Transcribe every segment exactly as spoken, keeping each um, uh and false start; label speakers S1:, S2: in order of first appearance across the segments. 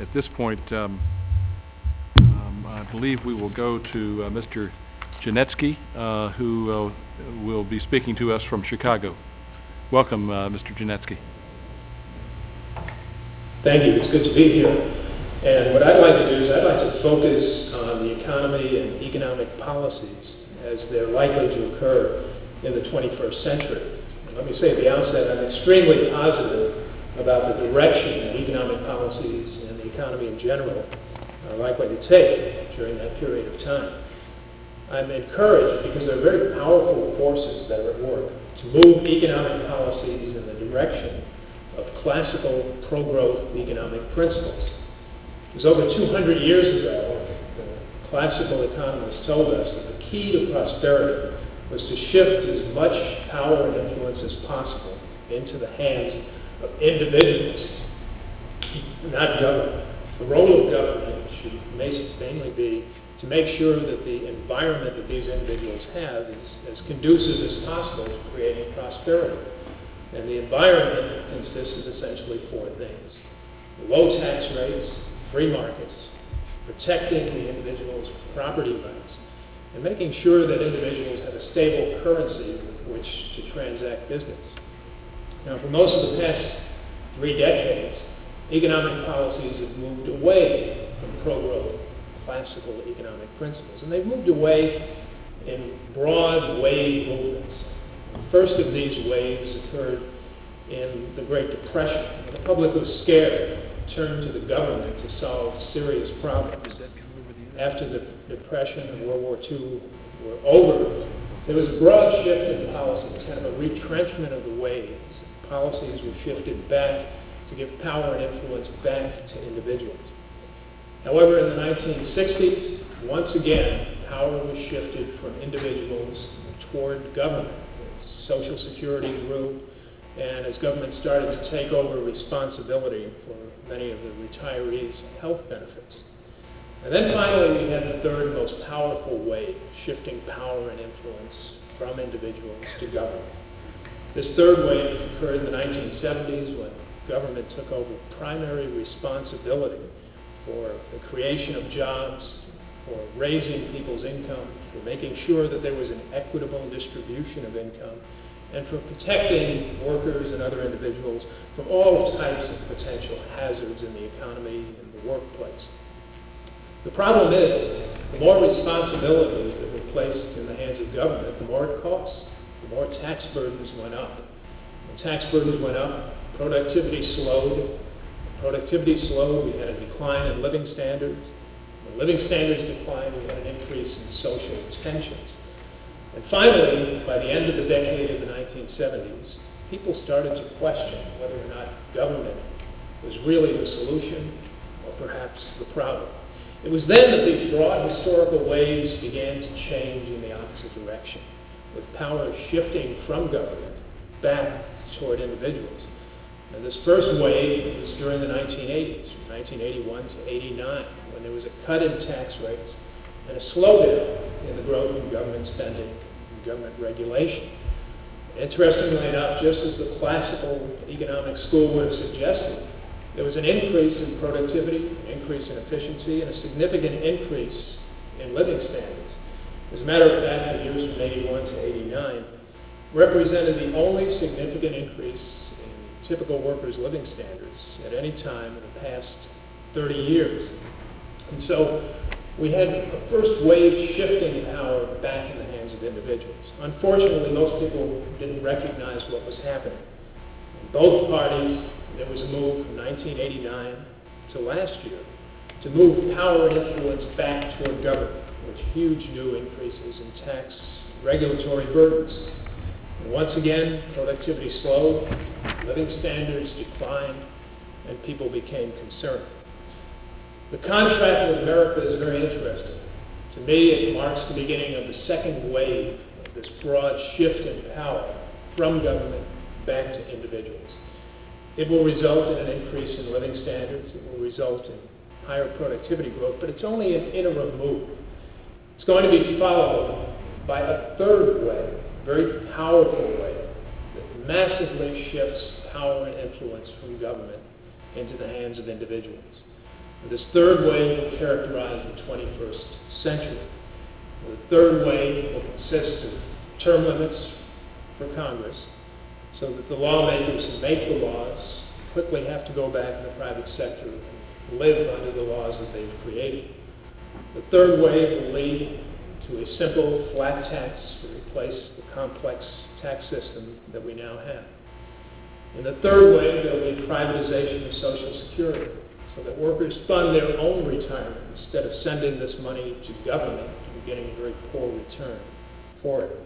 S1: at this point, um, um, I believe we will go to uh, Mister Janetsky, uh, who uh, will be speaking to us from Chicago. Welcome, uh, Mister Janetsky.
S2: Thank you. It's good to be here. And what I'd like to do is I'd like to focus on the economy and economic policies as they're likely to occur in the twenty-first century. And let me say at the outset, I'm extremely positive about the direction that economic policies and the economy in general are likely to take during that period of time. I'm encouraged because there are very powerful forces that are at work to move economic policies in the direction of classical pro-growth economic principles. It was over two hundred years ago, the classical economists told us that the key to prosperity was to shift as much power and influence as possible into the hands of individuals, not government. The role of government should mainly be to make sure that the environment that these individuals have is as conducive as possible to creating prosperity. And the environment consists of essentially four things: low tax rates, free markets, protecting the individual's property rights, and making sure that individuals have a stable currency with which to transact business. Now, for most of the past three decades, economic policies have moved away from pro-growth classical economic principles, and they've moved away in broad wave movements. The first of these waves occurred in the Great Depression. The public was scared, turned to the government to solve serious problems. After the Depression and World War Two were over, there was a broad shift in policies, kind of a retrenchment of the waves. Policies were shifted back to give power and influence back to individuals. However, in the nineteen sixties, once again, power was shifted from individuals toward government. Social Security grew, and as government started to take over responsibility for many of the retirees' health benefits. And then finally, we had the third most powerful wave, shifting power and influence from individuals to government. This third wave occurred in the nineteen seventies when government took over primary responsibility for the creation of jobs, for raising people's income, for making sure that there was an equitable distribution of income, and for protecting workers and other individuals from all types of potential hazards in the economy and the workplace. The problem is, the more responsibilities that were placed in the hands of government, the more it costs. The more tax burdens went up. When tax burdens went up, productivity slowed. Productivity slowed, we had a decline in living standards. When living standards declined, we had an increase in social tensions. And finally, by the end of the decade of the nineteen seventies, people started to question whether or not government was really the solution or perhaps the problem. It was then that these broad historical waves began to change in the opposite direction, with power shifting from government back toward individuals. And this first wave was during the nineteen eighties, from nineteen eighty-one to eighty-nine, when there was a cut in tax rates and a slowdown in the growth in government spending and government regulation. Interestingly enough, just as the classical economic school would have suggested, there was an increase in productivity, an increase in efficiency, and a significant increase in living standards. As a matter of fact, the years from eighty-one to eighty-nine represented the only significant increase in typical workers' living standards at any time in the past thirty years. And so we had a first wave shifting power back in the hands of individuals. Unfortunately, most people didn't recognize what was happening. In both parties, there was a move from nineteen eighty-nine to last year to move power and influence back toward government, with huge new increases in tax regulatory burdens. And once again, productivity slowed, living standards declined, and people became concerned. The contrast with America is very interesting. To me, it marks the beginning of the second wave of this broad shift in power from government back to individuals. It will result in an increase in living standards. It will result in higher productivity growth, but it's only an interim move. It's going to be followed by a third wave, a very powerful wave, that massively shifts power and influence from government into the hands of individuals. This third wave will characterize the twenty-first century. The third wave will consist of term limits for Congress, so that the lawmakers who make the laws quickly have to go back in the private sector and live under the laws that they've created. The third wave will lead to a simple flat tax to replace the complex tax system that we now have. In the third wave, there will be privatization of Social Security, so that workers fund their own retirement instead of sending this money to government and getting a very poor return for it.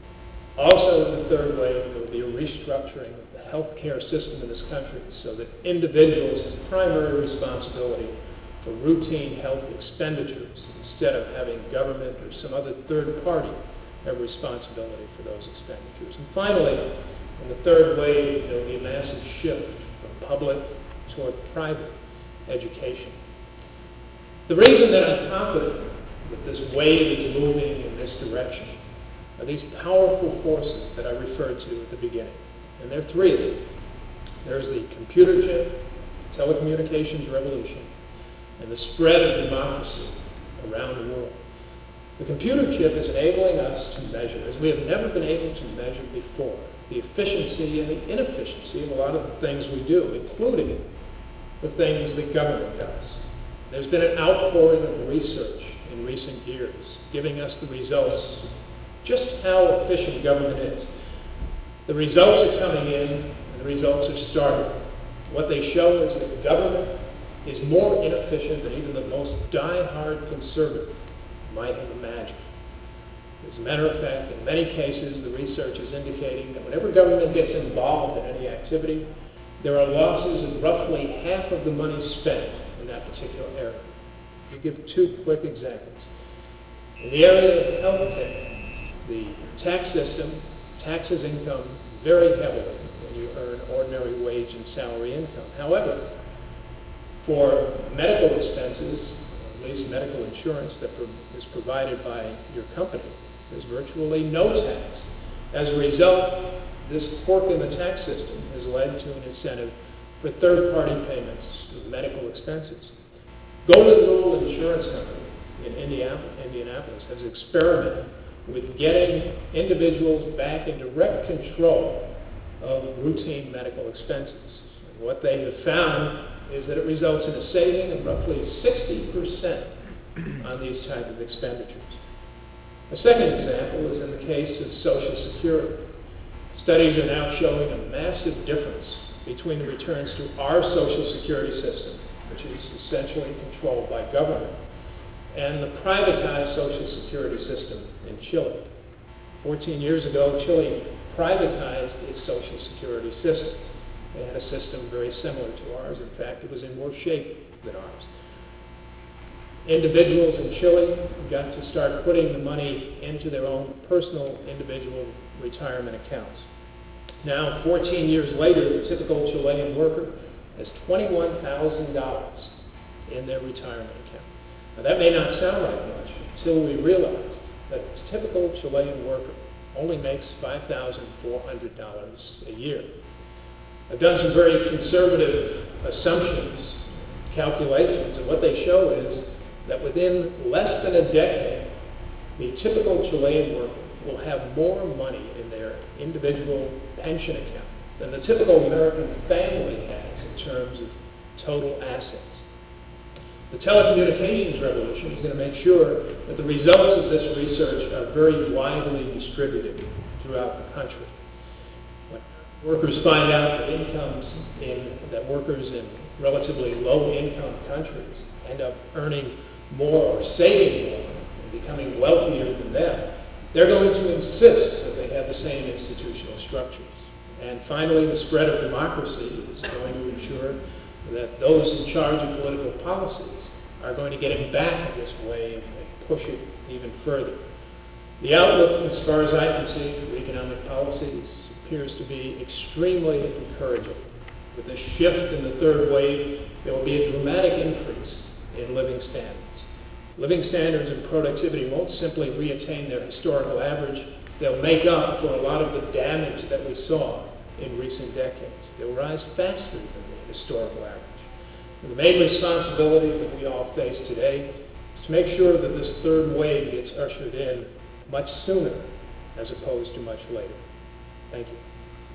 S2: Also, in the third wave, there will be a restructuring of the healthcare system in this country so that individuals have primary responsibility for routine health expenditures instead of having government or some other third party have responsibility for those expenditures. And finally, in the third wave, there will be a massive shift from public toward private education. The reason that I'm confident that this wave is moving in this direction are these powerful forces that I referred to at the beginning. And there are three of them. There's the computer chip, telecommunications revolution, and the spread of democracy around the world. The computer chip is enabling us to measure, as we have never been able to measure before, the efficiency and the inefficiency of a lot of the things we do, including the things that government does. There's been an outpouring of research in recent years, giving us the results of just how efficient government is. The results are coming in, and the results are startling. What they show is that government is more inefficient than even the most die-hard conservative might have imagined. As a matter of fact, in many cases, the research is indicating that whenever government gets involved in any activity, there are losses of roughly half of the money spent in that particular area. I'll give two quick examples. In the area of health care, the tax system taxes income very heavily when you earn ordinary wage and salary income. However, for medical expenses, at least medical insurance that is provided by your company, there's virtually no tax. As a result, this quirk in the tax system has led to an incentive for third-party payments of medical expenses. Golden Rule Insurance Company in Indianapolis has experimented with getting individuals back in direct control of routine medical expenses. And what they have found is that it results in a saving of roughly sixty percent on these type of expenditures. A second example is in the case of Social Security. Studies are now showing a massive difference between the returns to our Social Security system, which is essentially controlled by government, and the privatized Social Security system in Chile. fourteen years ago, Chile privatized its Social Security system. They had a system very similar to ours. In fact, it was in worse shape than ours. Individuals in Chile got to start putting the money into their own personal individual retirement accounts. Now, fourteen years later, the typical Chilean worker has twenty-one thousand dollars in their retirement account. Now, that may not sound like much until we realize that a typical Chilean worker only makes five thousand four hundred dollars a year. I've done some very conservative assumptions, calculations, and what they show is that within less than a decade, the typical Chilean worker will have more money in their individual pension account than the typical American family has in terms of total assets. The telecommunications revolution is going to make sure that the results of this research are very widely distributed throughout the country. When workers find out that incomes in, that workers in relatively low-income countries end up earning more or saving more and becoming wealthier than them, they're going to insist that they have the same institutional structures. And finally, the spread of democracy is going to ensure that those in charge of political policies are going to get it back in this wave and push it even further. The outlook, as far as I can see, for economic policies appears to be extremely encouraging. With the shift in the third wave, there will be a dramatic increase in living standards. Living standards and productivity won't simply reattain their historical average. They'll make up for a lot of the damage that we saw in recent decades. They'll rise faster than the historical average. The main responsibility that we all face today is to make sure that this third wave gets ushered in much sooner as opposed to much later. Thank you.